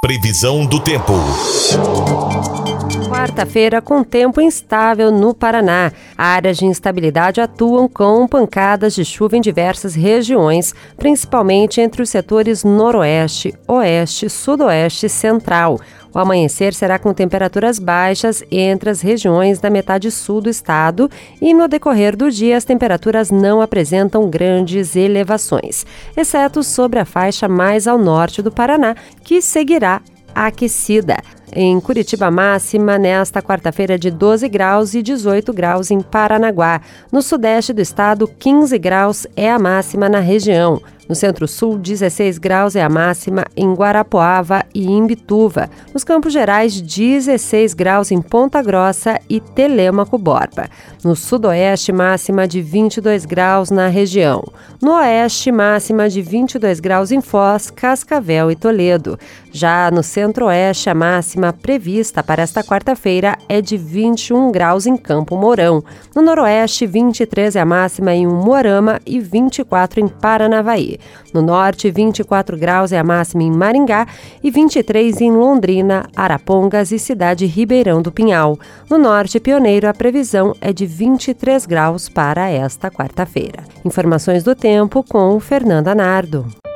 Previsão do tempo. Quarta-feira com tempo instável no Paraná. Áreas de instabilidade atuam com pancadas de chuva em diversas regiões, principalmente entre os setores noroeste, oeste, sudoeste e central. O amanhecer será com temperaturas baixas entre as regiões da metade sul do estado e no decorrer do dia as temperaturas não apresentam grandes elevações, exceto sobre a faixa mais ao norte do Paraná, que seguirá aquecida. Em Curitiba, máxima nesta quarta-feira de 12 graus e 18 graus em Paranaguá. No sudeste do estado, 15 graus é a máxima na região. No centro-sul, 16 graus é a máxima em Guarapuava e Imbituva. Nos Campos Gerais, 16 graus em Ponta Grossa e Telêmaco Borba. No sudoeste, máxima de 22 graus na região. No oeste, máxima de 22 graus em Foz, Cascavel e Toledo. Já no centro-oeste, a máxima prevista para esta quarta-feira é de 21 graus em Campo Mourão. No noroeste, 23 é a máxima em Umuarama e 24 em Paranavaí. No norte, 24 graus é a máxima em Maringá e 23 em Londrina, Arapongas e cidade Ribeirão do Pinhal. No norte pioneiro, a previsão é de 23 graus para esta quarta-feira. Informações do tempo com Fernanda Nardo.